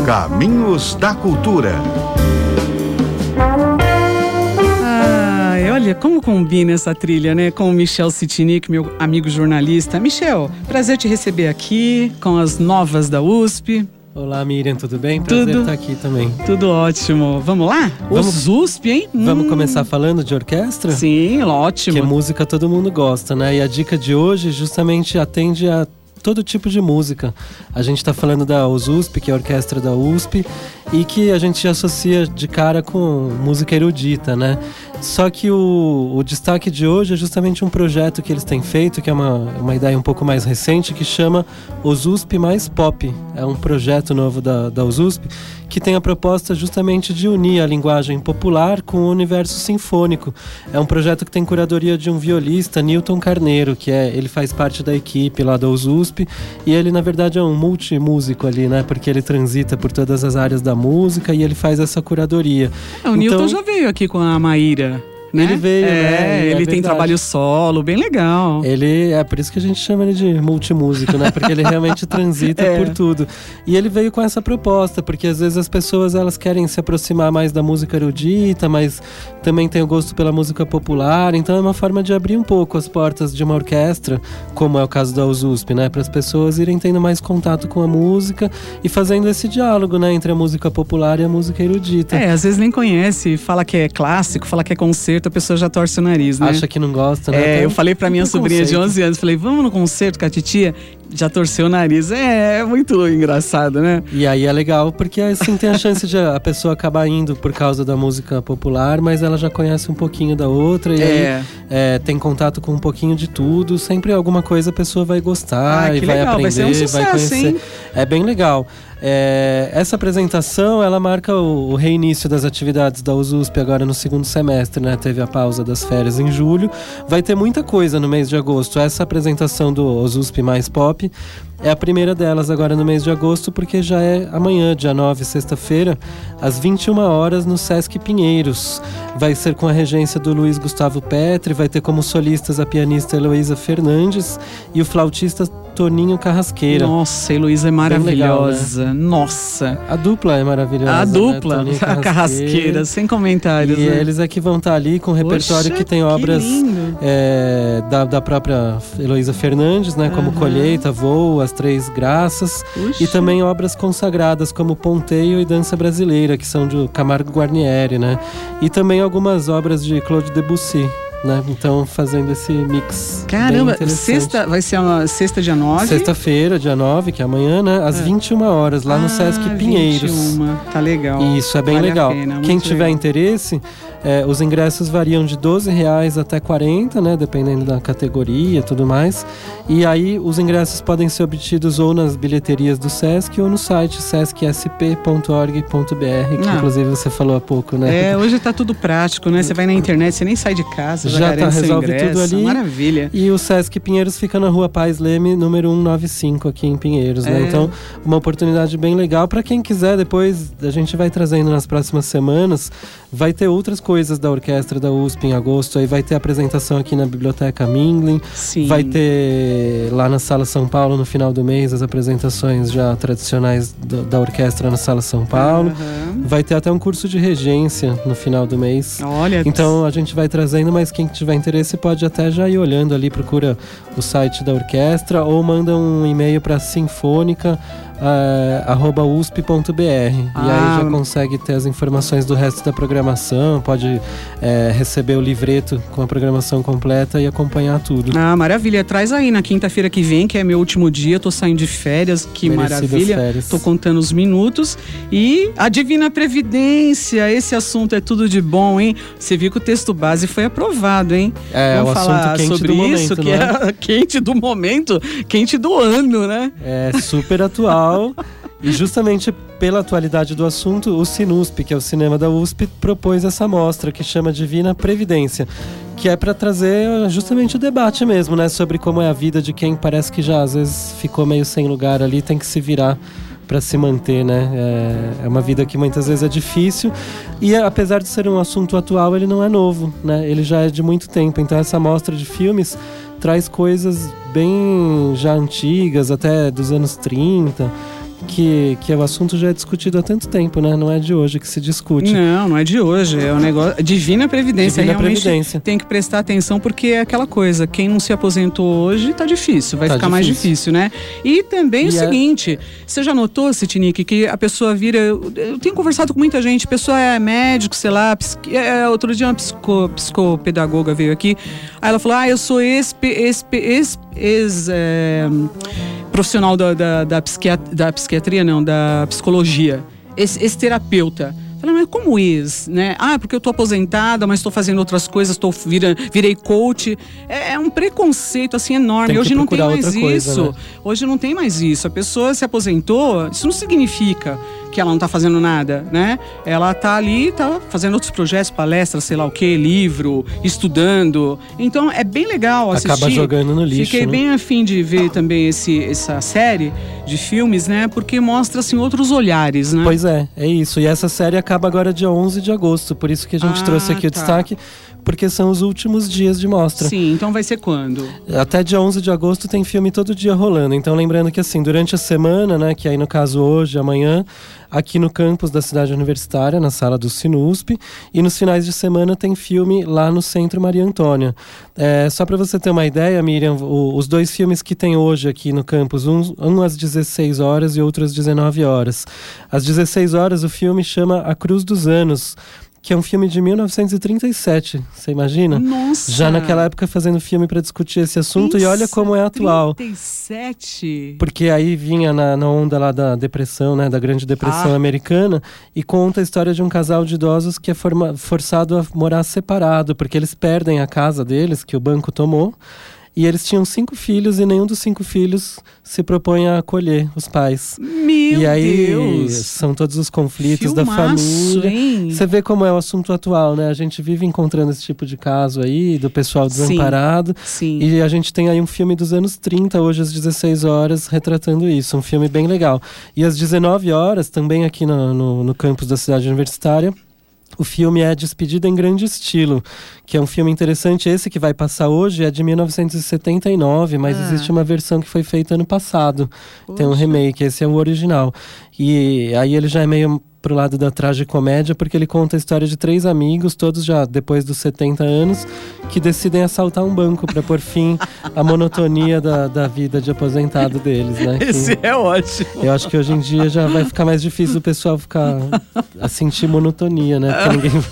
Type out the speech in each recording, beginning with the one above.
Caminhos da Cultura. Olha, como combina essa trilha, né? Com o Michel Citinic, meu amigo jornalista. Michel, prazer te receber aqui com as novas da USP. Olá, Miriam, tudo bem? Prazer estar aqui também. Tudo ótimo. Vamos lá? Os USP, hein? Vamos começar falando de orquestra? Sim, ótimo. Porque música todo mundo gosta, né? E a dica de hoje justamente atende a todo tipo de música. A gente está falando da USP, que é a orquestra da USP, e que a gente associa de cara com música erudita, né? Só que o destaque de hoje é justamente um projeto que eles têm feito, que é uma ideia um pouco mais recente, que chama USP mais Pop. É um projeto novo da USP, que tem a proposta justamente de unir a linguagem popular com o universo sinfônico. É um projeto que tem curadoria de um violista, Newton Carneiro, ele faz parte da equipe lá da USP, e ele na verdade é um multimúsico ali, né? Porque ele transita por todas as áreas da música e ele faz essa curadoria. O Newton já veio aqui com a Maíra. Né? Ele veio, né? Ele tem trabalho solo, bem legal. É por isso que a gente chama ele de multimúsico, né? Porque ele realmente transita por tudo. E ele veio com essa proposta, porque às vezes as pessoas elas querem se aproximar mais da música erudita, mas também tem o gosto pela música popular. Então é uma forma de abrir um pouco as portas de uma orquestra, como é o caso da USP, né? Para as pessoas irem tendo mais contato com a música e fazendo esse diálogo, né? Entre a música popular e a música erudita. Às vezes nem conhece, fala que é clássico, fala que é concerto, a pessoa já torce o nariz, né? Acha que não gosta, né? Eu falei pra minha sobrinha de 11 anos, falei, vamos no concerto com a titia? Já torceu o nariz. É muito engraçado, né? E aí é legal, porque assim tem a chance de a pessoa acabar indo por causa da música popular, mas ela já conhece um pouquinho da outra e aí tem contato com um pouquinho de tudo. Sempre alguma coisa a pessoa vai gostar e vai aprender, vai ser um sucesso, vai conhecer. Hein? É bem legal. Essa apresentação, ela marca o reinício das atividades da USP agora no segundo semestre, né? Teve a pausa das férias em julho. Vai ter muita coisa no mês de agosto. Essa apresentação do USP mais Pop é a primeira delas agora no mês de agosto, porque já é amanhã, dia 9, sexta-feira, às 21 horas no Sesc Pinheiros. Vai ser com a regência do Luiz Gustavo Petri, vai ter como solistas a pianista Heloísa Fernandes e o flautista Toninho Carrasqueira. Nossa, a Heloísa é maravilhosa. Legal, né? Nossa. A dupla é maravilhosa. A dupla, né? a Carrasqueira, sem comentários. E eles é que vão estar ali com um repertório que tem obras da própria Heloísa Fernandes, né? Como Colheita, Voo, As Três Graças. E também obras consagradas como Ponteio e Dança Brasileira, que são de Camargo Guarnieri, né? E também algumas obras de Claude Debussy, né? Então, fazendo esse mix. Caramba, vai ser uma sexta, dia 9? Sexta-feira, dia 9, que é amanhã, né? Às 21 horas, lá no Sesc Pinheiros. 21, tá legal. Isso, é bem legal. Quem tiver interesse, os ingressos variam de R$12 até 40, né? Dependendo da categoria e tudo mais. E aí, os ingressos podem ser obtidos ou nas bilheterias do Sesc ou no site sescsp.org.br, que inclusive você falou há pouco, né? Hoje tá tudo prático, né? Você vai na internet, você nem sai de casa, já resolve tudo ali. Maravilha. E o Sesc Pinheiros fica na Rua Paz Leme, número 195, aqui em Pinheiros, né? Então, uma oportunidade bem legal para quem quiser. Depois a gente vai trazendo nas próximas semanas. Vai ter outras coisas da orquestra da USP em agosto. Aí vai ter apresentação aqui na Biblioteca Mingling. Sim. Vai ter lá na Sala São Paulo no final do mês as apresentações já tradicionais da orquestra na Sala São Paulo. Vai ter até um curso de regência no final do mês. Olha. Então a gente vai trazendo, mas quem tiver interesse pode até já ir olhando ali, procura o site da orquestra ou manda um e-mail para sinfônica@usp.br e aí já consegue ter as informações do resto da programação, pode receber o livreto com a programação completa e acompanhar tudo. Maravilha, traz aí na quinta-feira que vem, que é meu último dia, tô saindo de férias, que merecidas maravilha, férias. Tô contando os minutos. E a Divina Previdência, esse assunto é tudo de bom, hein? Você viu que o texto base foi aprovado, hein? Vamos falar quente sobre do isso, momento, que é quente do momento, quente do ano, né? É super atual. E justamente pela atualidade do assunto, o Sinusp, que é o cinema da USP, propôs essa mostra que chama Divina Previdência, que é para trazer justamente o debate mesmo, né? Sobre como é a vida de quem parece que já às vezes ficou meio sem lugar ali, tem que se virar para se manter, né? É uma vida que muitas vezes é difícil e apesar de ser um assunto atual, ele não é novo, né? Ele já é de muito tempo. Então essa mostra de filmes traz coisas bem já antigas, até dos anos 30, que o assunto já é discutido há tanto tempo, né? Não é de hoje que se discute. Não é de hoje. É um negócio. Divina Previdência. Realmente tem que prestar atenção, porque é aquela coisa: quem não se aposentou hoje tá difícil, vai ficar mais difícil, né? E também o seguinte: você já notou, Citinique, que a pessoa vira. Eu tenho conversado com muita gente, a pessoa é médico, sei lá, outro dia uma psicopedagoga veio aqui, aí ela falou: eu sou profissional da psiquiatria, não, da psicologia, ex-terapeuta. Falei, mas como né? Porque eu tô aposentada, mas estou fazendo outras coisas, virei coach. É um preconceito, assim, enorme. Hoje não tem mais isso. Né? Hoje não tem mais isso. A pessoa se aposentou, isso não significa que ela não tá fazendo nada, né? Ela tá ali, tá fazendo outros projetos, palestras, sei lá o quê, livro, estudando. Então, é bem legal assistir. Acaba jogando no lixo, Fiquei bem afim de ver também essa série de filmes, né? Porque mostra, assim, outros olhares, né? Pois é isso. E essa série acaba agora dia 11 de agosto, por isso que a gente trouxe aqui o destaque, porque são os últimos dias de mostra. Sim, então vai ser quando? Até dia 11 de agosto tem filme todo dia rolando, então lembrando que assim, durante a semana, né, que aí no caso hoje, amanhã, aqui no campus da cidade universitária, na sala do Sinusp, e nos finais de semana tem filme lá no Centro Maria Antônia. Só para você ter uma ideia, Miriam, os dois filmes que tem hoje aqui no campus, um às 16 horas e outro às 19 horas. Às 16 horas o filme chama A Cruz dos Anos, que é um filme de 1937, você imagina? Nossa! Já naquela época fazendo filme para discutir esse assunto, e olha como é atual. 37? Porque aí vinha na onda lá da depressão, né, da Grande Depressão americana, e conta a história de um casal de idosos que é forçado a morar separado, porque eles perdem a casa deles, que o banco tomou, e eles tinham 5 filhos e nenhum dos 5 filhos se propõe a acolher os pais. Meu e aí Deus. São todos os conflitos Filmaço, da família. Hein? Você vê como é o assunto atual, né? A gente vive encontrando esse tipo de caso aí, do pessoal desamparado. Sim. E a gente tem aí um filme dos anos 30, hoje às 16 horas, retratando isso. Um filme bem legal. E às 19 horas, também aqui no campus da cidade universitária, o filme é Despedida em Grande Estilo, que é um filme interessante. Esse que vai passar hoje é de 1979, mas existe uma versão que foi feita ano passado. Poxa. Tem um remake, esse é o original. E aí ele já é meio pro lado da tragicomédia, porque ele conta a história de 3 amigos, todos já depois dos 70 anos, que decidem assaltar um banco para pôr fim à monotonia da vida de aposentado deles, né? Esse é ótimo. Eu acho que hoje em dia já vai ficar mais difícil o pessoal a sentir monotonia, né?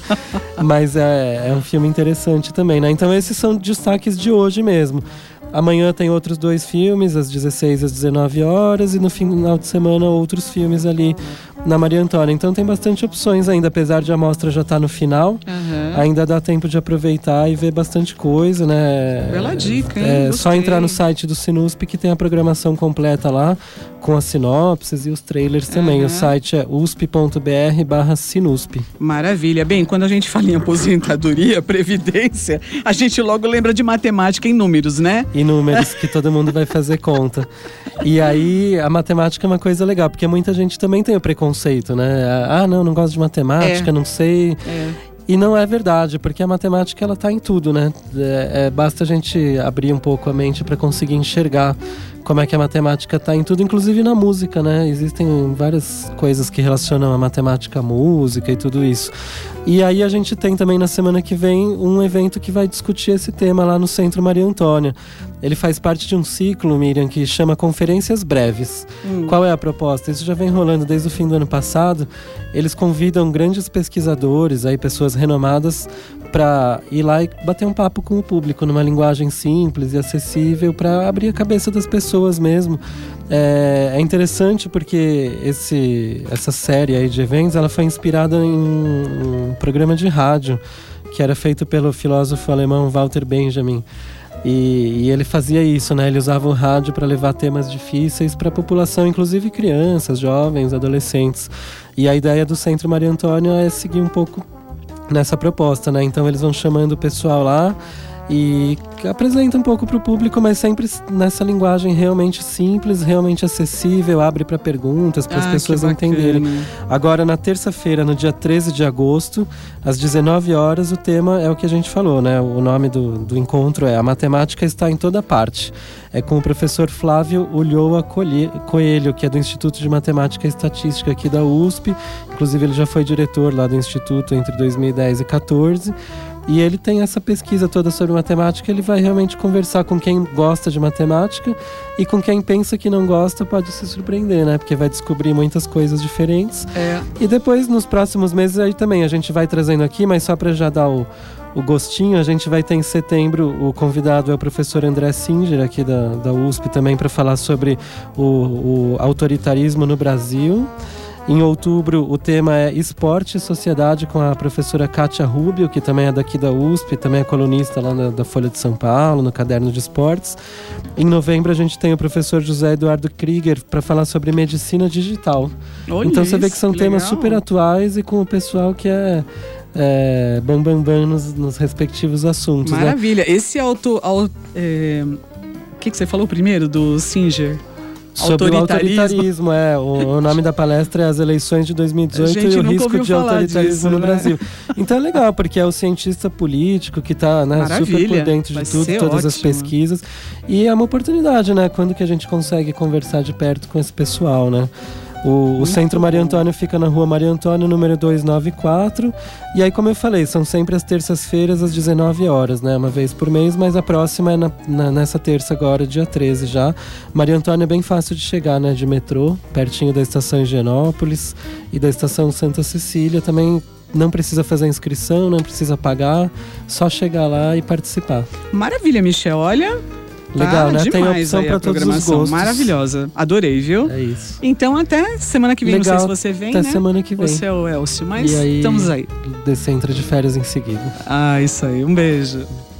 Mas é um filme interessante também, né? Então esses são destaques de hoje mesmo. Amanhã tem outros 2 filmes, às 16 e às 19 horas, e no final de semana outros filmes ali na Maria Antônia. Então tem bastante opções ainda, apesar de a mostra já estar no final. Ainda dá tempo de aproveitar e ver bastante coisa, né? Bela dica, hein? É só entrar no site do Sinusp, que tem a programação completa lá, com as sinopses e os trailers também. O site é usp.br/Sinusp. Maravilha. Bem, quando a gente fala em aposentadoria, previdência, a gente logo lembra de matemática em números, né? E números que todo mundo vai fazer conta. E aí, a matemática é uma coisa legal, porque muita gente também tem o preconceito, né? Não gosto de matemática, não sei. E não é verdade, porque a matemática ela tá em tudo, né? Basta a gente abrir um pouco a mente para conseguir enxergar como é que a matemática tá em tudo, inclusive na música, né? Existem várias coisas que relacionam a matemática à música e tudo isso. E aí a gente tem também na semana que vem um evento que vai discutir esse tema lá no Centro Maria Antônia. Ele faz parte de um ciclo, Miriam, que chama Conferências Breves. Qual é a proposta? Isso já vem rolando desde o fim do ano passado. Eles convidam grandes pesquisadores, aí pessoas renomadas, para ir lá e bater um papo com o público numa linguagem simples e acessível, para abrir a cabeça das pessoas mesmo. É interessante porque essa série aí de eventos, ela foi inspirada em um programa de rádio que era feito pelo filósofo alemão Walter Benjamin. E ele fazia isso, né? Ele usava o rádio para levar temas difíceis para a população, inclusive crianças, jovens, adolescentes. E a ideia do Centro Maria Antônia é seguir um pouco nessa proposta, né? Então eles vão chamando o pessoal lá, e apresenta um pouco para o público, mas sempre nessa linguagem realmente simples, realmente acessível, abre para perguntas, para as pessoas entenderem. Agora, na terça-feira, no dia 13 de agosto, às 19 horas, o tema é o que a gente falou, né? O nome do encontro é A Matemática Está em Toda Parte. É com o professor Flávio Ulloa Coelho, que é do Instituto de Matemática e Estatística aqui da USP. Inclusive, ele já foi diretor lá do Instituto entre 2010 e 2014. E ele tem essa pesquisa toda sobre matemática. Ele vai realmente conversar com quem gosta de matemática e com quem pensa que não gosta pode se surpreender, né? Porque vai descobrir muitas coisas diferentes. E depois, nos próximos meses, aí também a gente vai trazendo aqui, mas só para já dar o gostinho, a gente vai ter em setembro, o convidado é o professor André Singer, aqui da USP, também para falar sobre o autoritarismo no Brasil. Em outubro, o tema é Esporte e Sociedade, com a professora Kátia Rubio, que também é daqui da USP, também é colunista lá da Folha de São Paulo, no Caderno de Esportes. Em novembro, a gente tem o professor José Eduardo Krieger para falar sobre medicina digital. Olha, então você vê que são temas super atuais e com o pessoal que é bam nos respectivos assuntos. Maravilha. Né? Esse o que você falou primeiro, do Singer? Sobre o autoritarismo, o nome da palestra é As Eleições de 2018 e o Risco de Autoritarismo no Brasil. Então é legal, porque é o cientista político que está super por dentro de tudo, todas as pesquisas. E é uma oportunidade, né? Quando que a gente consegue conversar de perto com esse pessoal, né? O Centro Maria Antônia fica na Rua Maria Antônia, número 294. E aí, como eu falei, são sempre as terças-feiras às 19 horas, né? Uma vez por mês, mas a próxima é nessa terça agora, dia 13 já. Maria Antônia é bem fácil de chegar, né? De metrô, pertinho da estação Higienópolis e da estação Santa Cecília. Também não precisa fazer inscrição, não precisa pagar, só chegar lá e participar. Maravilha, Michel. Olha... Legal, né? Tem opção para todos os gostos. Maravilhosa. Adorei, viu? É isso. Então até semana que vem, legal, não sei se você vem, até né? semana que vem. Você é o Elcio, mas e aí, estamos aí. Você entra de férias em seguida. Isso aí. Um beijo.